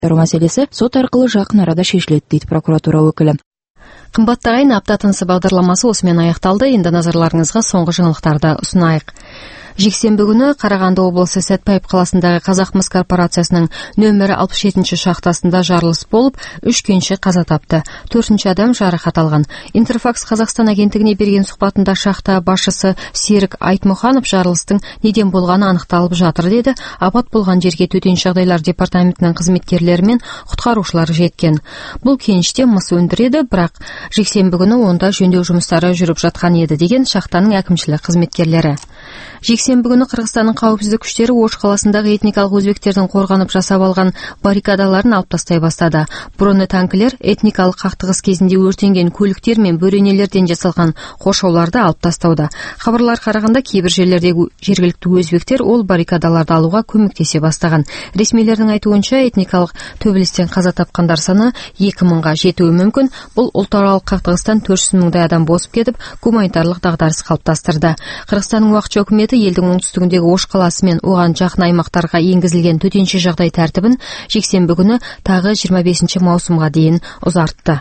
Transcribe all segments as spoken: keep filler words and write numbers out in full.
маселеси сот аркылуу жакын арада шешилет, дейт прокуратура өкүлү. Кымбатты агайын, апта тынысы багдарламасы осымен аякталды. Энди назарларыңызга соңку жаңылыктарды сунайык. Жексенбі күні Караганды облысы Сәтпаев қаласындағы Қазақмыс корпорациясының нөмірі алпыс жетинчи шахтасында жарылыс болып, үч кенші қаза тапты. төртүнчү адам жарақат алған. Интерфакс Қазақстан агенттігіне берген сұхбатында шахта басшысы Серік Айтмұханов жарылыстың неден болғаны анықталып жатыр деді. Апат болған жерге төтенше жағдайлар департаментінің қызметкерлері мен құтқарушылар жеткен. Бұл кеніште мыс өндіреді, бірақ жексенбі күні онда жөндеу жұмыстары жүріп жатқан еді деген шахтаның әкімшілік қызметкерлері. Жексенбі күні Қырғызстанның қауіпсіздік күштері Ош қаласындағы этникалық өзбектердің қорғанып жасап алған баррикадаларын алып тастай бастады. Бронетанкілер этникалық қақтығыс кезінде өртенген көліктер мен бөренелерден жасалған қоршауларды алып тастауда. Хабарлар қарағанда кейбір жерлердегі жергілікті өзбектер ол баррикадаларды алуға көмектесе бастаған. Ресмилердің айтуынша этникалық төбелестен қаза тапқандар саны екі мыңға жетуі мүмкін. Бұл ұлтаралық қақтығыстан төрт жүз мыңдай адам босып кетіп, гуманитарлық дағдарыс қалыптастырды. Қырғызстанның уақытша үкіметі елдің оңтүстігіндегі Ош қаласы мен оған жақын аймақтарға енгізілген төтенше жағдай тәртібін жексенбі күні тағы жиырма бесинчи маусымға дейін ұзартты.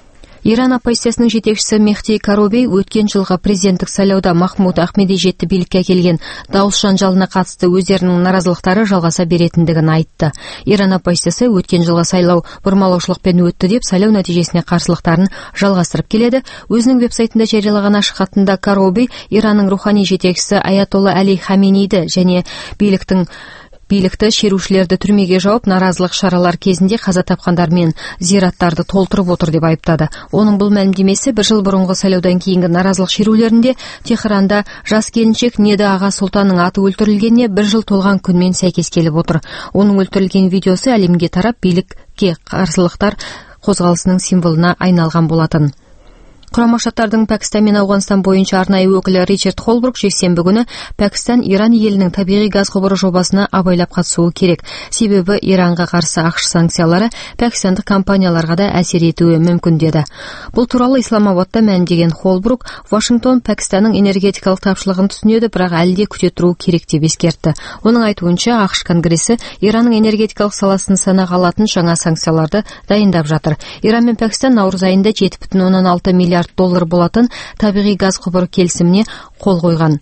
Иран оппозициясының жетекшісі Мехди Каробей өткен жылғы президенттік сайлауда Махмуд Ахмедижетті билікке келген дауыс жанжалына қатысты өздерінің наразылықтары жалғаса беретіндігін айтты. Иран оппозициясы өткен жылғы сайлау бұрмалаушылықпен өтті деп сайлау нәтижесіне қарсылықтарын жалғастырып келеді. Өзінің веб-сайтында жариялаған ашық хатында Каробей Иранның рухани жетекшісі Аятолла Али Хаменейді және биліктің Билікті шерушілерді түрмеге жауып, наразылық шаралар кезінде қаза тапқандар мен зираттарды толтырып отыр деп айыптады. Оның бұл мәлімдемесі бір жыл бұрынғы сайлаудан кейінгі наразылық шерулерінде Техранда жас келіншек Неда аға сұлтанның аты өлтірілгеніне бір жыл толған күнмен сәйкес келіп отыр. Оның өлтірілген видеосы әлемге тарап, билікке қарсылықтар қозғалысының символына айналған болатын. Құрама Штаттардың Пәкістан мен Ауғанстан бойынша арнайы өкілі Ричард Холбрук жексенбі күні Пәкістан Иран елінің табиғи газ құбыры жобасына абайлап қатысуы керек. Себебі Иранға қарсы ақш санкциялары пәкістандық компанияларға да әсер етуі мүмкін деді. Бұл туралы Исламабадта мәлімдеген Холбрук, Вашингтон Пәкістанның энергетикалық тапшылығын түсінеді, бірақ әлі де күте тұру керек деп ескертті. Оның айтуынша, ақш Конгресі Иранның энергетикалық саласын санаға алатын жаңа санкцияларды дайындап жатыр. Иран мен Пәкістан наурыз айында жеті бүтін оннан алты миллиард доллар болатын табиғи газ құбыры келісіміне қол қойған.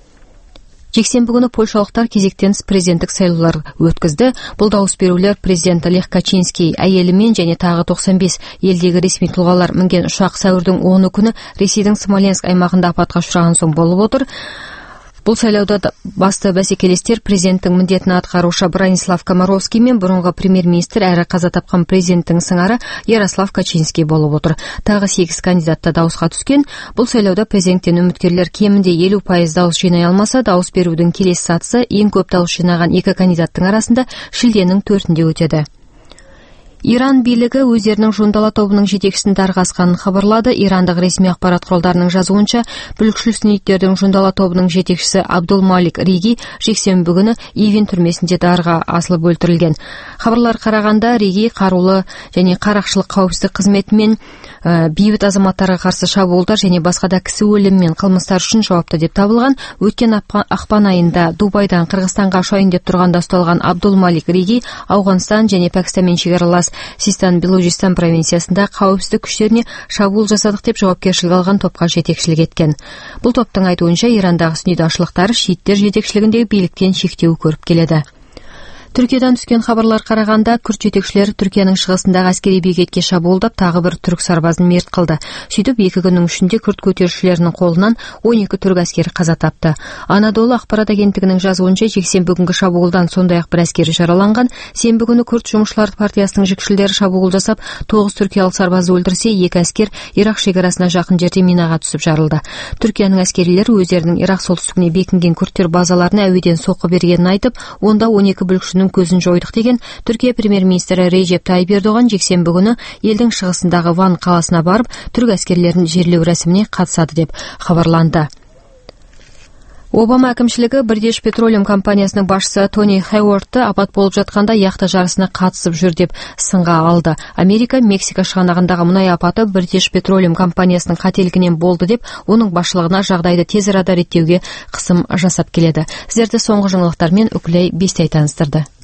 Жексенбі күні польшалықтар кезектен президенттік сайлаулар өткізді. Бұл дауыс берулер президент Лех Качинский әйелімен және тағы тоқсан бес елдегі ресми тұлғалар мінген ұшақ сәуірдің оны күні Ресейдің Смоленск аймағында апатқа ұшыраған соң болып отыр. Бұл сайлауда басты бәсекелестер президенттің міндетін атқарушы Бранислав Комаровский мен бұрынғы премьер-министр әрі қаза тапқан президенттің сыңары Ярослав Качинский болып отыр. Тағы сегіз кандидатта дауысқа түскен. Бұл сайлауда президенттен үміткерлер кемінде елу пайыз дауыс жинай алмаса, дауыс берудің келесі сатысы ең көп дауыс жинаған екі кандидаттың арасында шілденің төртінде өтеді. Иран билігі өздерінің Жундала тобының жетекшісін дарға асқанын хабарлады. Ирандық ресми ақпарат құралдарының жазуынша, бүлікшіл сүнниттердің Жундала тобының жетекшісі Абдул Малик Риги жексенбі күні Ивин түрмесінде дарға асылып өлтірілген. Хабарлар қарағанда Риги қарулы және қарақшылық қауіпсіздік қызметімен ә, бейбіт азаматтарға қарсы шабуылдар және басқа да кісі өлімі мен қылмыстар үшін жауапты деп табылған. Өткен ақпан айында Дубайдан Қырғызстанға ұшайын деп тұрғанда ұсталған Абдул Малик Риги Ауғанстан және Пәкістанмен шекаралас Систан Белужистан провинциясында қауіпсіздік күштеріне шабуыл жасадық деп жауапкершілік алған топқа жетекшілік еткен. Бұл топтың айтуынша Ирандағы сүнниташылықтар шииттер жетекшілігіндегі биліктен шектеу көріп келеді. Түркиядан түскен хабарлар қарағанда, күрд жетекшілері Түркияның шығысындағы әскери бекетке шабуылдап, тағы бір түрік сарбазын мерт қылды. Сөйтіп, екі күннің ішінде күрд көтерілісшілерінің қолынан он екі түрік әскері қаза тапты. Анадолу ақпарат агенттігінің жазуынша, жексенбі күнгі шабуылдан сондай-ақ бір әскері жараланған. Сенбі күні күрд жұмысшылар партиясының жүкшілдері шабуыл жасап, тоғыз түркиялық сарбазды өлтірсе, екі әскер Ирақ шекарасына жақын жерде минаға түсіп жарылды. Түркияның әскерилері өздерінің Ирақ солтүстігіне бекінген күрдтер базаларына әуеден соққы бергенін айтып, онда он екі бүлікшінің көзін жойдық деген Түркия премьер-министрі Режеп Тайип Ердоған жексенбі күні елдің шығысындағы Ван қаласына барып, түрік әскерлерін жерлеу рәсіміне қатысады деп хабарланды. Обама әкімшілігі British Petroleum компаниясының басшысы Тони Хейуардты апат болып жатқанда яхта жарысына қатысып жүр деп сынға алды. Америка Мексика шығанағындағы мұнай апаты British Petroleum компаниясының қателігінен болды деп, оның басшылығына жағдайды тез арада реттеуге қысым жасап келеді. Сіздерді соңғы жаңалықтармен Үкілей Бестай таныстырды.